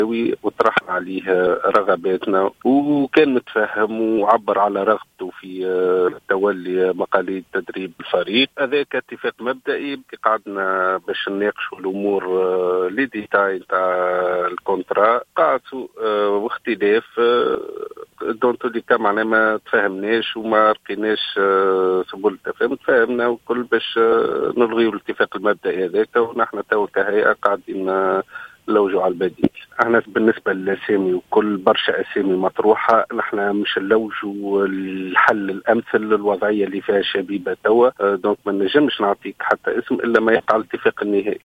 وطرحنا عليه رغباتنا، وكان متفهم وعبر على رغبته في تولي مقاليد تدريب الفريق. هذاك اتفاق مبدئي قعدنا باش نناقشوا الامور لي ديتاي تاع الكونترا، قعدوا واختلاف دون تولي كا معناها ما تفاهمناش وما لقيناش سبل التفاهم. تفاهمنا وكل باش نلغيوا الاتفاق المبدئي هذاك، ونحن تو كهيئة قاعدين نلوجوا على البديل. احنا بالنسبة للأسامي وكل برشا أسامي مطروحة، نحن مش نلوجوا الحل الأمثل للوضعية اللي فيها شبيبة توا. دونك ما نجمش نعطيك حتى اسم إلا ما يقع الاتفاق النهائي.